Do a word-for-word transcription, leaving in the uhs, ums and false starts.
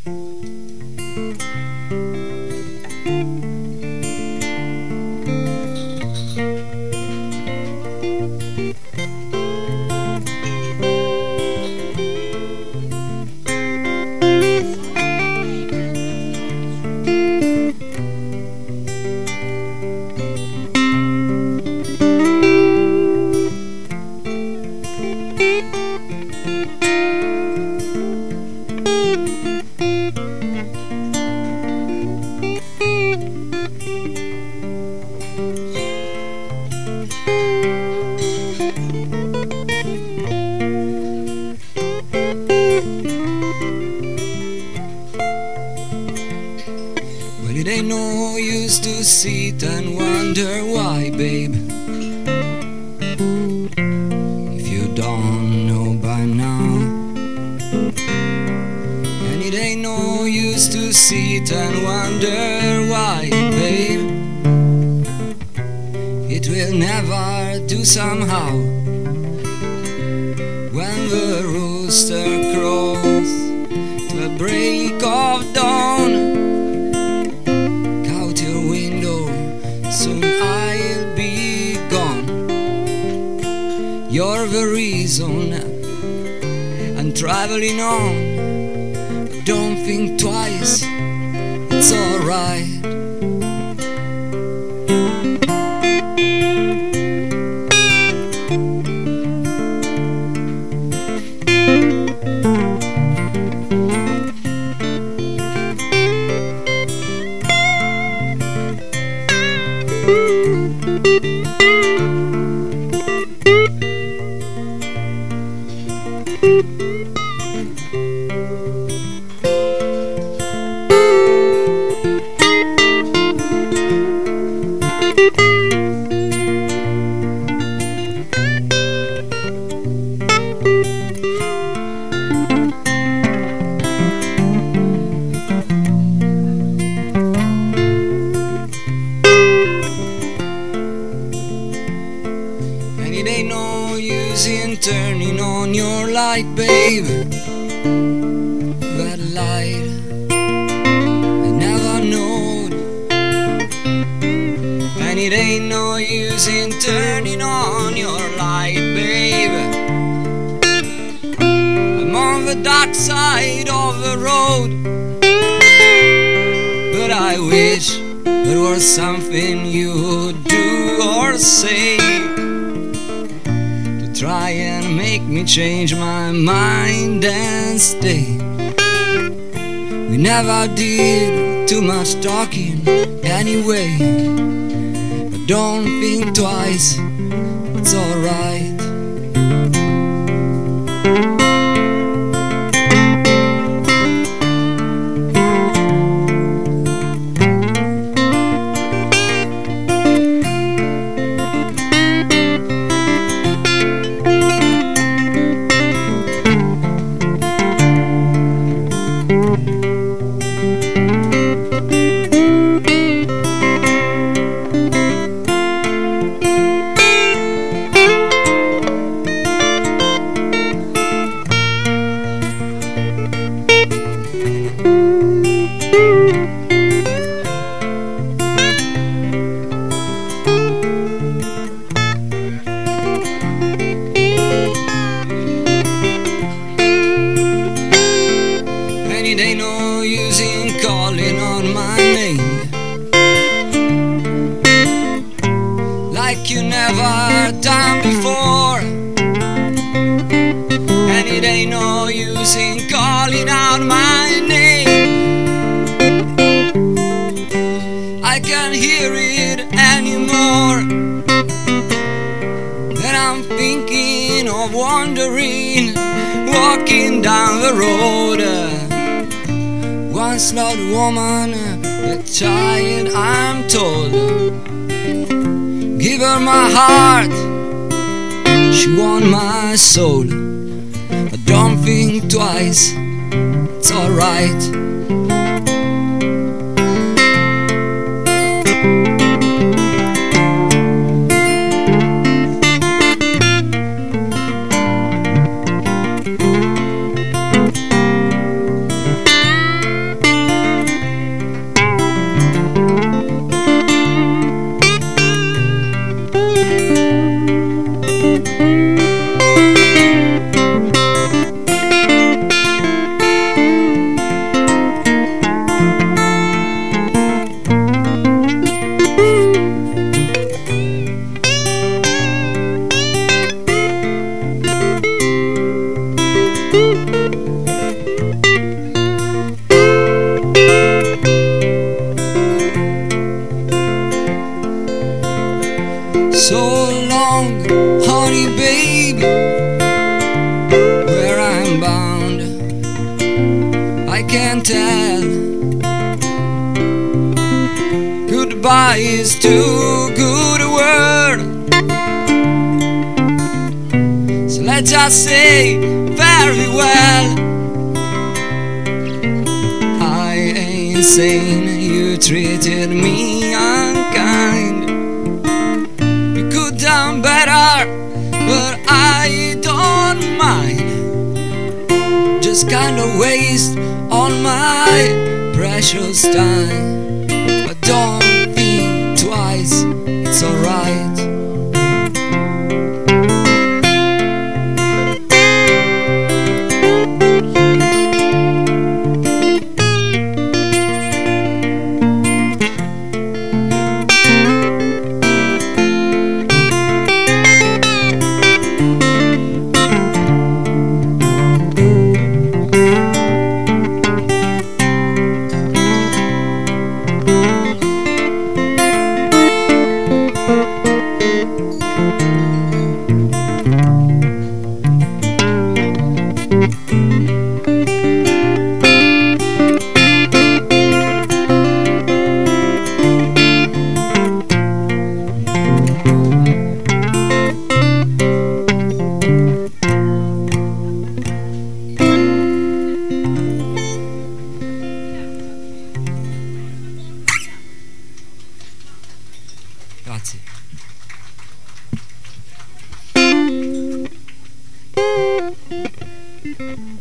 Well, it ain't no use to sit and wonder why, babe, if you don't know by now. And it ain't no use to sit and wonder why, babe, it will never do somehow. When the rooster crows to the break of dawn, out your window, soon I'll be gone. You're the reason I'm traveling on. But don't think twice, it's alright. It ain't no use in turning on your light, babe. That light I never knowed. And it ain't no use in turning on your light, babe. I'm on the dark side of the road, but I wish there was something you'd do or say to try and make me change my mind and stay. We never did too much talking anyway, but don't think twice, it's alright. It ain't no use in calling on my name like you never done before. And it ain't no use in calling out my name. I can't hear it anymore. And I'm thinking of wandering, walking down the road. Once loved woman, a child I'm told. Give her my heart, she won my soul. But don't think twice, it's alright. tell. Goodbye is too good a word, so let's just say very well. I ain't saying you treated me unkind. You could done better, but I don't mind. Just kinda waste all my precious time, but don't think twice, it's alright. Grazie.